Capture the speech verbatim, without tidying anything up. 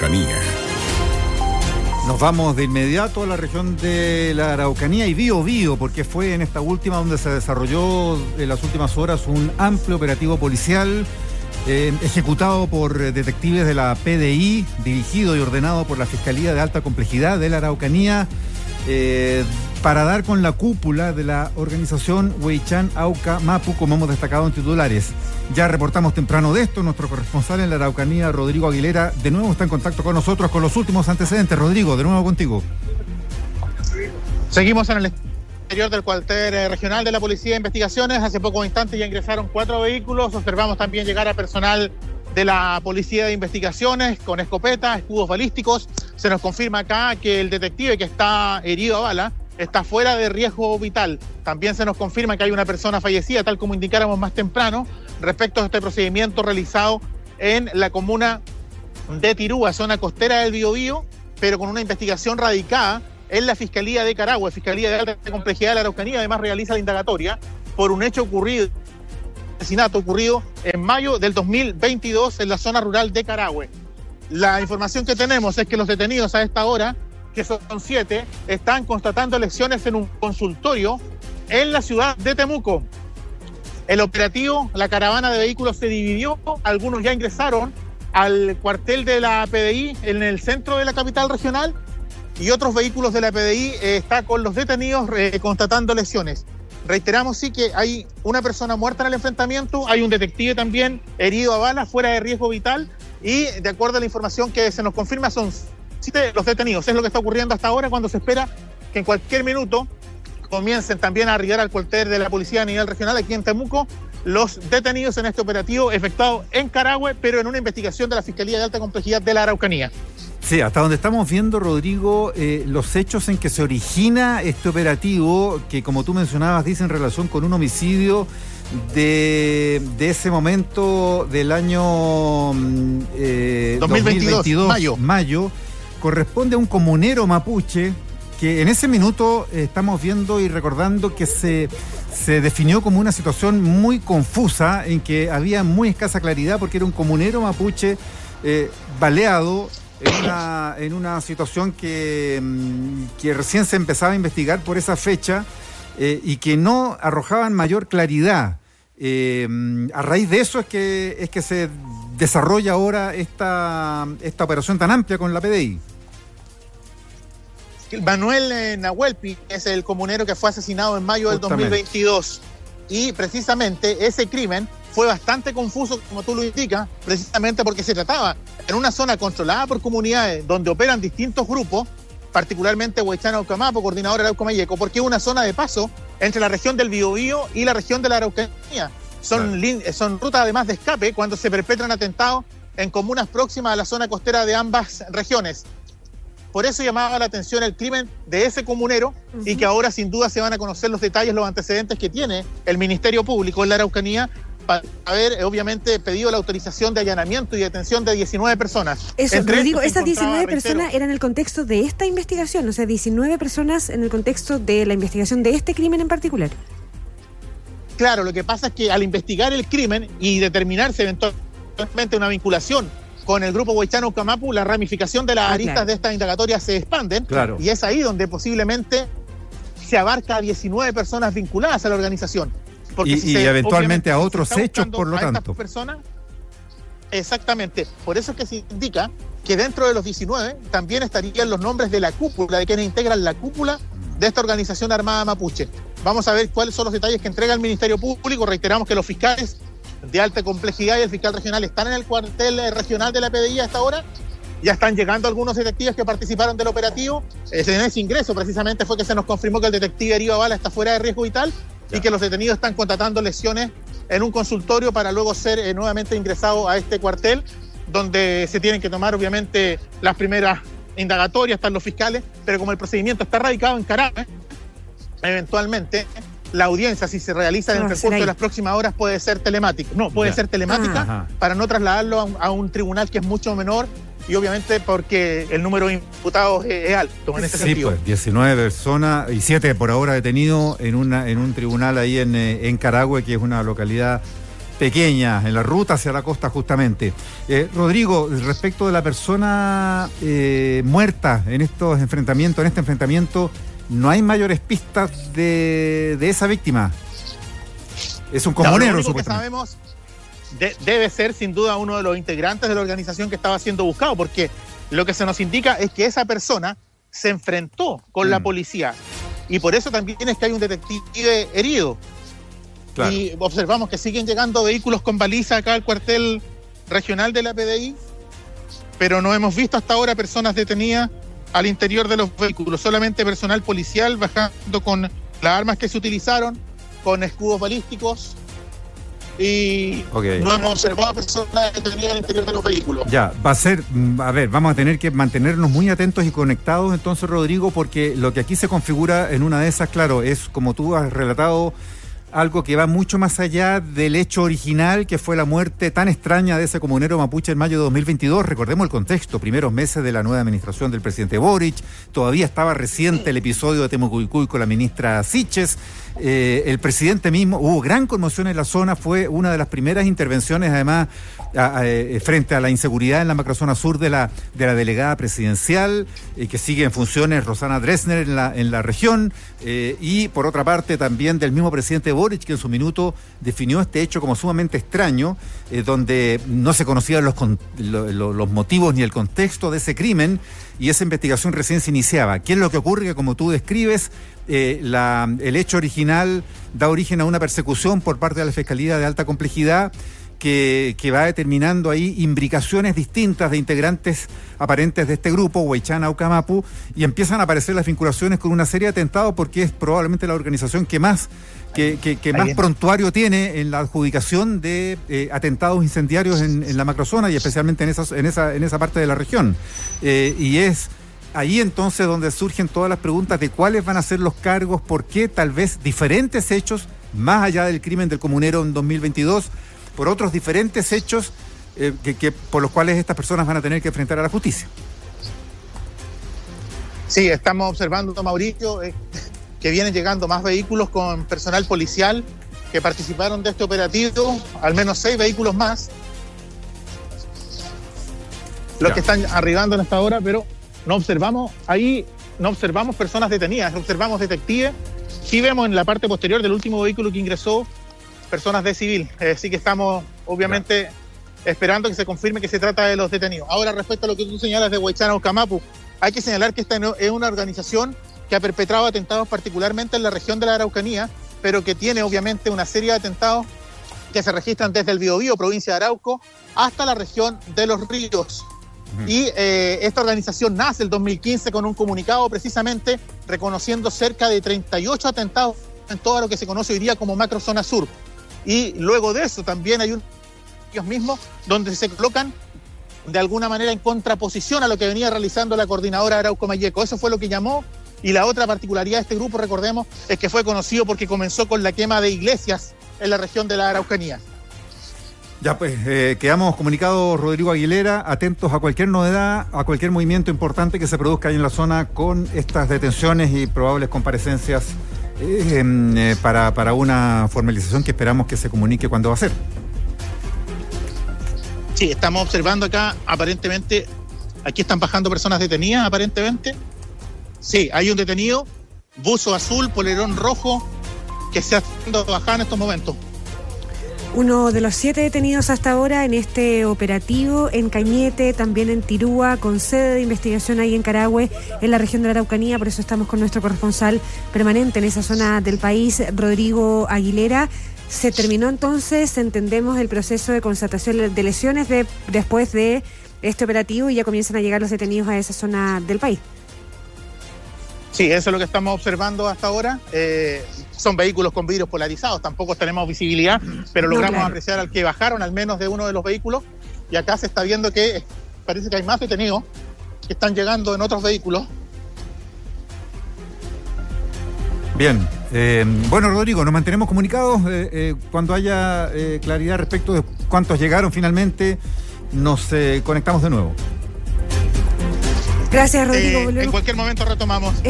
Araucanía. Nos vamos de inmediato a la región de la Araucanía y Bío Bío, porque fue en esta última donde se desarrolló en las últimas horas un amplio operativo policial eh, ejecutado por detectives de la P D I, dirigido y ordenado por la Fiscalía de Alta Complejidad de la Araucanía, eh, para dar con la cúpula de la organización Huaychán Auca Mapu, como hemos destacado en titulares. Ya reportamos temprano de esto. Nuestro corresponsal en la Araucanía, Rodrigo Aguilera, de nuevo está en contacto con nosotros con los últimos antecedentes. Rodrigo, de nuevo contigo. Seguimos en el exterior del cuartel regional de la Policía de Investigaciones. Hace pocos instantes ya ingresaron cuatro vehículos. Observamos también llegar a personal de la Policía de Investigaciones con escopetas, escudos balísticos. Se nos confirma acá que el detective que está herido a bala está fuera de riesgo vital. También se nos confirma que hay una persona fallecida, tal como indicáramos más temprano, respecto a este procedimiento realizado en la comuna de Tirúa, zona costera del Biobío, pero con una investigación radicada en la Fiscalía de Carahue, Fiscalía de Alta Complejidad de la Araucanía. Además realiza la indagatoria por un hecho ocurrido, asesinato ocurrido en mayo del dos mil veintidós en la zona rural de Carahue. La información que tenemos es que los detenidos a esta hora, que son siete, están constatando lesiones en un consultorio en la ciudad de Temuco. El operativo, la caravana de vehículos se dividió, algunos ya ingresaron al cuartel de la P D I en el centro de la capital regional y otros vehículos de la P D I eh, está con los detenidos eh, constatando lesiones. Reiteramos sí que hay una persona muerta en el enfrentamiento, hay un detective también herido a bala, fuera de riesgo vital, y de acuerdo a la información que se nos confirma son siete los detenidos. Es lo que está ocurriendo hasta ahora, cuando se espera que en cualquier minuto comiencen también a arribar al cuartel de la policía a nivel regional aquí en Temuco los detenidos en este operativo efectuado en Carahue, pero en una investigación de la Fiscalía de Alta Complejidad de la Araucanía. Sí, hasta donde estamos viendo, Rodrigo, eh, los hechos en que se origina este operativo, que como tú mencionabas, dice en relación con un homicidio de, de ese momento del año eh, dos mil veintidós, dos mil veintidós, mayo. mayo, corresponde a un comunero mapuche que en ese minuto eh, estamos viendo y recordando que se, se definió como una situación muy confusa, en que había muy escasa claridad porque era un comunero mapuche eh, baleado en una, en una situación que, que recién se empezaba a investigar por esa fecha eh, y que no arrojaban mayor claridad. Eh, a raíz de eso es que, es que se desarrolla ahora esta, esta operación tan amplia con la P D I. Manuel eh, Nahuelpi es el comunero que fue asesinado en mayo del dos mil veintidós y precisamente ese crimen fue bastante confuso, como tú lo indicas, precisamente porque se trataba en una zona controlada por comunidades donde operan distintos grupos, particularmente Huaychán Auca Mapu, coordinador Arauco Mayeco, porque es una zona de paso entre la región del Biobío y la región de la Araucanía. Son, claro. son rutas además de escape cuando se perpetran atentados en comunas próximas a la zona costera de ambas regiones. Por eso llamaba la atención el crimen de ese comunero, uh-huh. y que ahora sin duda se van a conocer los detalles, los antecedentes que tiene el Ministerio Público en la Araucanía para haber, obviamente, pedido la autorización de allanamiento y detención de diecinueve personas. Eso, Rodrigo, esas diecinueve personas eran en el contexto de esta investigación, o sea, diecinueve personas en el contexto de la investigación de este crimen en particular. Claro, lo que pasa es que al investigar el crimen y determinarse eventualmente una vinculación con el grupo Huaychán Auca Mapu, la ramificación de las ah, aristas claro. de esta indagatoria se expanden, claro. y es ahí donde posiblemente se abarca a diecinueve personas vinculadas a la organización. Porque y, si y se, eventualmente a otros hechos, por lo tanto. Personas, exactamente. Por eso es que se indica que dentro de los diecinueve también estarían los nombres de la cúpula, de quienes integran la cúpula de esta organización armada mapuche. Vamos a ver cuáles son los detalles que entrega el Ministerio Público. Reiteramos que los fiscales de alta complejidad y el fiscal regional están en el cuartel regional de la P D I a esta hora. Ya están llegando algunos detectives que participaron del operativo. En ese ingreso precisamente fue que se nos confirmó que el detective herido a bala está fuera de riesgo vital, ya. y que los detenidos están constatando lesiones en un consultorio para luego ser eh, nuevamente ingresados a este cuartel, donde se tienen que tomar obviamente las primeras indagatorias, están los fiscales, pero como el procedimiento está radicado en Carahue, eventualmente la audiencia, si se realiza en el transcurso de las próximas horas, puede ser telemática. No, puede ya. ser telemática ah. para no trasladarlo a un, a un tribunal que es mucho menor, y obviamente porque el número de imputados es, es alto en ese sí, sentido. Pues, diecinueve personas y siete por ahora detenidos en una en un tribunal ahí en, en Carahue, que es una localidad pequeña, en la ruta hacia la costa justamente. Eh, Rodrigo, respecto de la persona eh, muerta en estos enfrentamientos, en este enfrentamiento, ¿no hay mayores pistas de, de esa víctima? Es un comunero, no, lo supuestamente. que sabemos de, debe ser sin duda uno de los integrantes de la organización que estaba siendo buscado, porque lo que se nos indica es que esa persona se enfrentó con mm. la policía, y por eso también es que hay un detective herido. Claro. Y observamos que siguen llegando vehículos con baliza acá al cuartel regional de la P D I, pero no hemos visto hasta ahora personas detenidas al interior de los vehículos, solamente personal policial bajando con las armas que se utilizaron, con escudos balísticos, y okay. no hemos observado personas detenidas al interior de los vehículos. Ya, va a ser, a ver, vamos a tener que mantenernos muy atentos y conectados entonces, Rodrigo, porque lo que aquí se configura en una de esas, claro, es como tú has relatado, algo que va mucho más allá del hecho original, que fue la muerte tan extraña de ese comunero mapuche en mayo de dos mil veintidós. Recordemos el contexto, primeros meses de la nueva administración del presidente Boric, todavía estaba reciente el episodio de Temucuicui con la ministra Siches. Eh, el presidente mismo, hubo gran conmoción en la zona, fue una de las primeras intervenciones además a, a, eh, frente a la inseguridad en la macrozona sur de la, de la delegada presidencial, eh, que sigue en funciones Rosana Dresner en la, en la región, eh, y por otra parte también del mismo presidente Boric, que en su minuto definió este hecho como sumamente extraño, eh, donde no se conocían los, lo, lo, los motivos ni el contexto de ese crimen, y esa investigación recién se iniciaba. ¿Qué es lo que ocurre? Que como tú describes, eh, la, el hecho original da origen a una persecución por parte de la Fiscalía de Alta Complejidad, que, que va determinando ahí imbricaciones distintas de integrantes aparentes de este grupo, Huaychana o Camapu, y empiezan a aparecer las vinculaciones con una serie de atentados, porque es probablemente la organización que más que, que, que más prontuario tiene en la adjudicación de eh, atentados incendiarios en, en la macrozona, y especialmente en, esas, en, esa, en esa parte de la región. Eh, y es ahí entonces donde surgen todas las preguntas de cuáles van a ser los cargos, por qué tal vez diferentes hechos, más allá del crimen del comunero en dos mil veintidós, por otros diferentes hechos eh, que, que por los cuales estas personas van a tener que enfrentar a la justicia. Sí, estamos observando, Mauricio, eh, que vienen llegando más vehículos con personal policial que participaron de este operativo, al menos seis vehículos más, los ya. que están arribando en esta hora, pero no observamos ahí, no observamos personas detenidas, observamos detectives. Sí vemos en la parte posterior del último vehículo que ingresó personas de civil, eh, sí que estamos obviamente ya. esperando que se confirme que se trata de los detenidos. Ahora, respecto a lo que tú señalas de Huaychana o Camapu, hay que señalar que esta es una organización que ha perpetrado atentados particularmente en la región de la Araucanía, pero que tiene obviamente una serie de atentados que se registran desde el Biobío, provincia de Arauco, hasta la región de Los Ríos. Uh-huh. Y eh, esta organización nace el dos mil quince con un comunicado precisamente reconociendo cerca de treinta y ocho atentados en todo lo que se conoce hoy día como macrozona sur. Y luego de eso también hay un ellos mismos donde se colocan de alguna manera en contraposición a lo que venía realizando la coordinadora Arauco Mayeco. Eso fue lo que llamó. Y la otra particularidad de este grupo, recordemos, es que fue conocido porque comenzó con la quema de iglesias en la región de la Araucanía. Ya pues, eh, quedamos comunicados, Rodrigo Aguilera, atentos a cualquier novedad, a cualquier movimiento importante que se produzca ahí en la zona con estas detenciones y probables comparecencias eh, eh, para, para una formalización que esperamos que se comunique cuándo va a ser. Sí, estamos observando acá, aparentemente, aquí están bajando personas detenidas, aparentemente. Sí, hay un detenido, buzo azul, polerón rojo, que se ha haciendo bajar en estos momentos. Uno de los siete detenidos hasta ahora en este operativo en Cañete, también en Tirúa, con sede de investigación ahí en Carahue, en la región de la Araucanía. Por eso estamos con nuestro corresponsal permanente en esa zona del país, Rodrigo Aguilera. Se terminó entonces, entendemos, el proceso de constatación de lesiones de, después de este operativo, y ya comienzan a llegar los detenidos a esa zona del país. Sí, eso es lo que estamos observando hasta ahora. Eh, son vehículos con vidrios polarizados, tampoco tenemos visibilidad, pero no, logramos claro. apreciar al que bajaron, al menos de uno de los vehículos, y acá se está viendo que parece que hay más detenidos que están llegando en otros vehículos. Bien, eh, bueno, Rodrigo, nos mantenemos comunicados eh, eh, cuando haya eh, claridad respecto de cuántos llegaron finalmente, nos eh, conectamos de nuevo. Gracias, Rodrigo. Eh, en cualquier momento retomamos.